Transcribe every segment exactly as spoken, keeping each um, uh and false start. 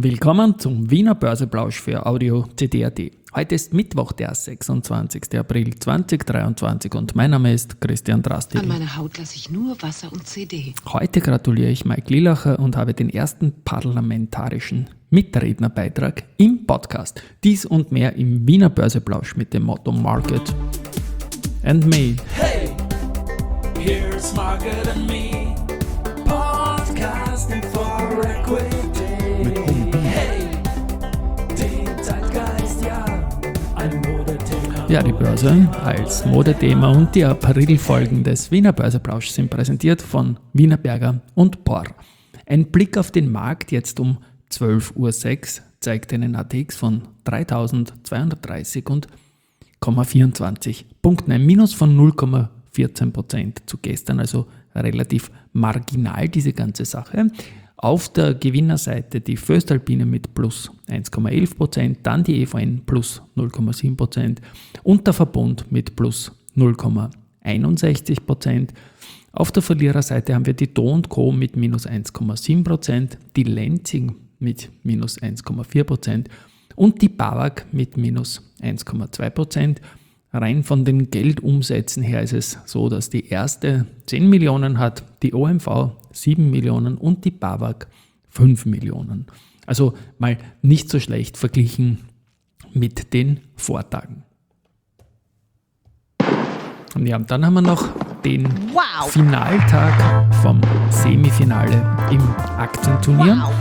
Willkommen zum Wiener Börseplausch für Audio C D punkt A T. Heute ist Mittwoch, der sechsundzwanzigster April zweitausenddreiundzwanzig und mein Name ist Christian Drastil. An meiner Haut lasse ich nur Wasser und C D. Heute gratuliere ich Mike Lillacher und habe den ersten parlamentarischen Mitrednerbeitrag im Podcast. Dies und mehr im Wiener Börseplausch mit dem Motto Market and Me. Hey, here's Market and Me, podcasting for equity. Hey, den Zeitgeist, ja, ein Modethema. Ja, die Börse als Modethema und die Aprilfolgen des Wiener Börseplausch sind präsentiert von Wienerberger und Por. Ein Blick auf den Markt jetzt um zwölf Uhr sechs zeigt einen A T X von dreitausendzweihundertdreißig und vierundzwanzig Punkten, ein Minus von null Komma vierzehn Prozent zu gestern, also relativ marginal diese ganze Sache. Auf der Gewinnerseite die Voestalpine mit plus eins Komma elf Prozent, dann die E V N plus null Komma sieben Prozent und der Verbund mit plus null Komma einundsechzig Prozent. Auf der Verliererseite haben wir die Do und Co. mit minus eins Komma sieben Prozent, die Lenzing mit minus eins Komma vier Prozent und die BAWAG mit minus eins Komma zwei Prozent. Rein von den Geldumsätzen her ist es so, dass die erste zehn Millionen hat, die O M V sieben Millionen und die BAWAG fünf Millionen. Also mal nicht so schlecht verglichen mit den Vortagen. Und ja, dann haben wir noch den wow. Finaltag vom Semifinale im Aktienturnier. Wow.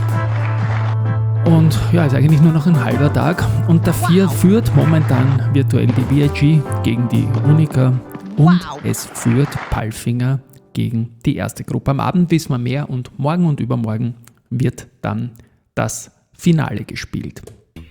Und ja, ist eigentlich nur noch ein halber Tag. Und dafür wow. führt momentan virtuell die B I G gegen die Unica und wow. es führt Palfinger gegen die erste Gruppe. Am Abend wissen wir mehr und morgen und übermorgen wird dann das Finale gespielt.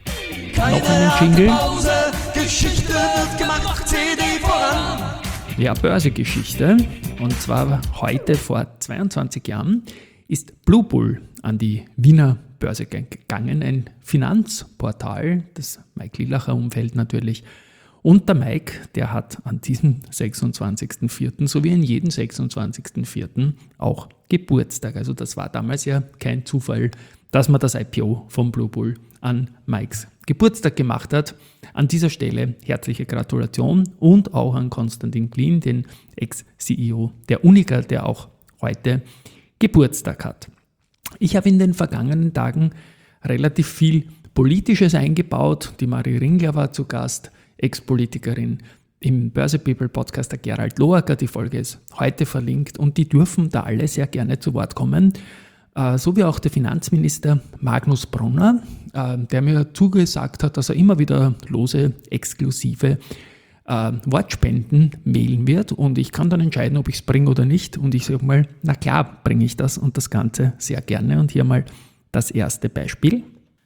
Keine noch einen Jingle. Pause, Geschichte wird gemacht, C D voran. Ja, Börsegeschichte. Und zwar heute vor zweiundzwanzig Jahren ist Blue Bull an die Wiener Börse gegangen, ein Finanzportal, das Mike Lillacher Umfeld natürlich. Und der Mike, der hat an diesem sechsundzwanzigsten vierten sowie an jedem sechsundzwanzigsten vierten auch Geburtstag. Also das war damals ja kein Zufall, dass man das I P O von Blue Bull an Mikes Geburtstag gemacht hat. An dieser Stelle herzliche Gratulation und auch an Konstantin Glien, den Ex-C E O der Unica, der auch heute Geburtstag hat. Ich habe in den vergangenen Tagen relativ viel Politisches eingebaut. Die Marie Ringler war zu Gast, Ex-Politikerin. Im Börse People Podcast der Gerald Loacker, die Folge ist heute verlinkt und die dürfen da alle sehr gerne zu Wort kommen. Äh, so wie auch der Finanzminister Magnus Brunner, äh, der mir zugesagt hat, dass er immer wieder lose, exklusive äh, Wortspenden mailen wird und ich kann dann entscheiden, ob ich es bringe oder nicht und ich sage mal, na klar bringe ich das und das Ganze sehr gerne und hier mal das erste Beispiel.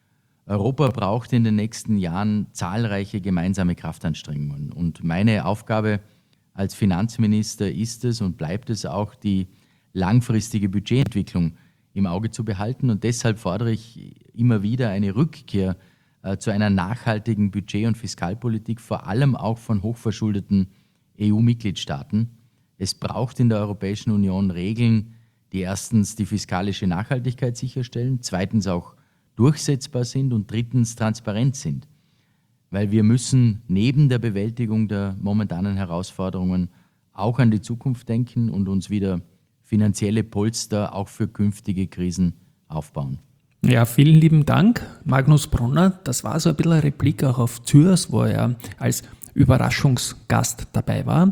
Europa braucht in den nächsten Jahren zahlreiche gemeinsame Kraftanstrengungen und meine Aufgabe als Finanzminister ist es und bleibt es auch, die langfristige Budgetentwicklung im Auge zu behalten und deshalb fordere ich immer wieder eine Rückkehr äh, zu einer nachhaltigen Budget- und Fiskalpolitik, vor allem auch von hochverschuldeten E U-Mitgliedstaaten. Es braucht in der Europäischen Union Regeln, die erstens die fiskalische Nachhaltigkeit sicherstellen, zweitens auch durchsetzbar sind und drittens transparent sind. Weil wir müssen neben der Bewältigung der momentanen Herausforderungen auch an die Zukunft denken und uns wieder finanzielle Polster auch für künftige Krisen aufbauen. Ja, vielen lieben Dank, Magnus Brunner. Das war so ein bisschen eine Replik auch auf Zürs, wo er als Überraschungsgast dabei war.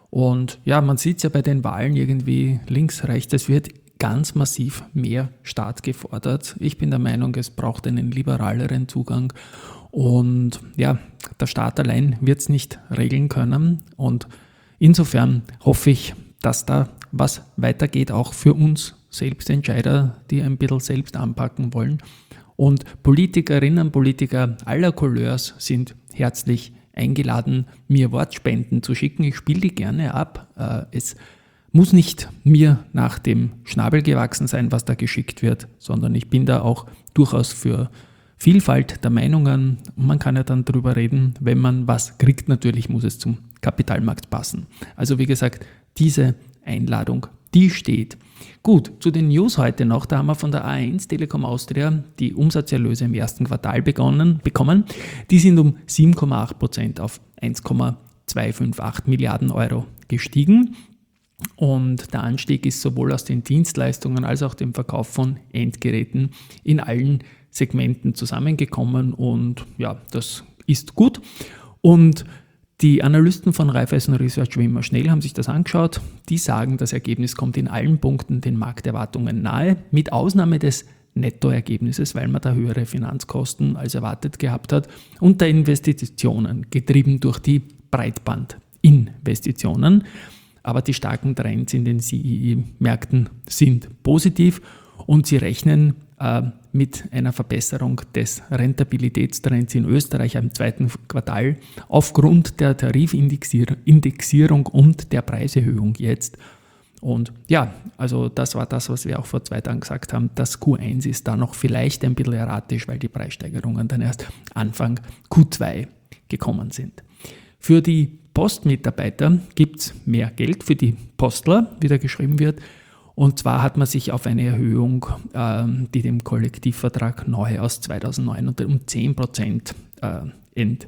Und ja, man sieht es ja bei den Wahlen irgendwie links, rechts, es wird ganz massiv mehr Staat gefordert. Ich bin der Meinung, es braucht einen liberaleren Zugang und ja, der Staat allein wird es nicht regeln können und insofern hoffe ich, dass da was weitergeht, auch für uns Selbstentscheider, die ein bisschen selbst anpacken wollen. Und Politikerinnen, Politiker aller Couleurs sind herzlich eingeladen, mir Wortspenden zu schicken. Ich spiele die gerne ab. Es muss nicht mir nach dem Schnabel gewachsen sein, was da geschickt wird, sondern ich bin da auch durchaus für Vielfalt der Meinungen. Und man kann ja dann drüber reden, wenn man was kriegt. Natürlich muss es zum Kapitalmarkt passen. Also wie gesagt, diese Einladung die steht. Gut, zu den News heute noch, da haben wir von der A eins Telekom Austria die Umsatzerlöse im ersten Quartal begonnen, bekommen. Die sind um sieben Komma acht Prozent auf eins Komma zweihundertachtzig Milliarden Euro gestiegen. Und der Anstieg ist sowohl aus den Dienstleistungen als auch dem Verkauf von Endgeräten in allen Segmenten zusammengekommen. Und ja, das ist gut. Und die Analysten von Raiffeisen Research wie immer schnell haben sich das angeschaut. Die sagen, das Ergebnis kommt in allen Punkten den Markterwartungen nahe, mit Ausnahme des Nettoergebnisses, weil man da höhere Finanzkosten als erwartet gehabt hat, und der Investitionen, getrieben durch die Breitbandinvestitionen. Aber die starken Trends in den C E E-Märkten sind positiv und sie rechnen äh, mit einer Verbesserung des Rentabilitätstrends in Österreich im zweiten Quartal aufgrund der Tarifindexierung und der Preiserhöhung jetzt. Und ja, also das war das, was wir auch vor zwei Tagen gesagt haben. Das Q eins ist da noch vielleicht ein bisschen erratisch, weil die Preissteigerungen dann erst Anfang Q zwei gekommen sind. Für die Postmitarbeiter gibt es mehr Geld, für die Postler, wie da geschrieben wird. Und zwar hat man sich auf eine Erhöhung, ähm, die dem Kollektivvertrag neu aus zweitausendneun um zehn Prozent äh, ent,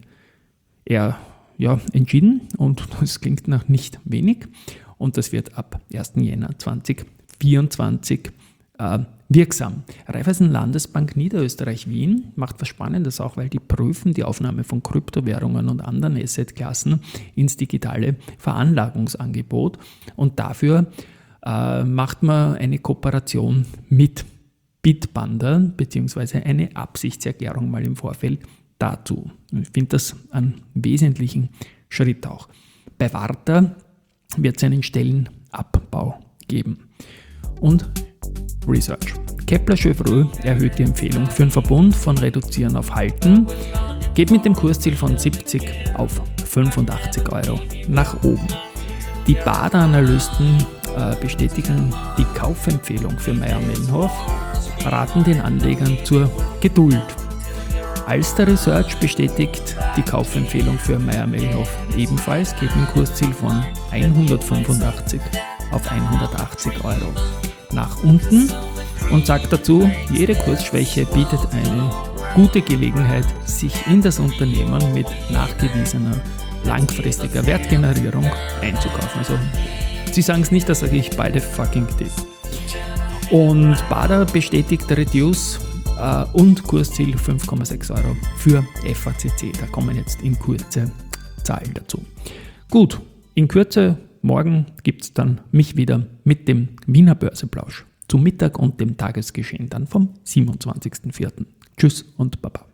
er, ja, entschieden. Und das klingt nach nicht wenig. Und das wird ab ersten Jänner zweitausendvierundzwanzig äh, wirksam. Raiffeisen Landesbank Niederösterreich-Wien macht was Spannendes auch, weil die prüfen die Aufnahme von Kryptowährungen und anderen Assetklassen ins digitale Veranlagungsangebot. Und dafür äh, macht man eine Kooperation mit Bitpanda, beziehungsweise eine Absichtserklärung mal im Vorfeld dazu. Ich finde das einen wesentlichen Schritt auch. Bei Warta wird es einen Stellenabbau geben. Und Research. Kepler Chevreux erhöht die Empfehlung für einen Verbund von Reduzieren auf Halten, geht mit dem Kursziel von siebzig auf fünfundachtzig Euro nach oben. Die Bader-Analysten äh, bestätigen die Kaufempfehlung für Mayr-Melnhof, raten den Anlegern zur Geduld. Alster Research bestätigt die Kaufempfehlung für Mayr-Melnhof ebenfalls, geht mit dem Kursziel von hundertfünfundachtzig auf hundertachtzig Euro nach unten und sagt dazu, jede Kursschwäche bietet eine gute Gelegenheit, sich in das Unternehmen mit nachgewiesener langfristiger Wertgenerierung einzukaufen. Also sie sagen es nicht, das sage ich beide fucking dick. Und Bader bestätigt Reduce äh, und Kursziel fünf Komma sechs Euro für F A C C. Da kommen jetzt in Kürze Zahlen dazu. Gut, in Kürze morgen gibt es dann mich wieder mit dem Wiener Börseplausch zum Mittag und dem Tagesgeschehen dann vom siebenundzwanzigsten vierten Tschüss und Baba.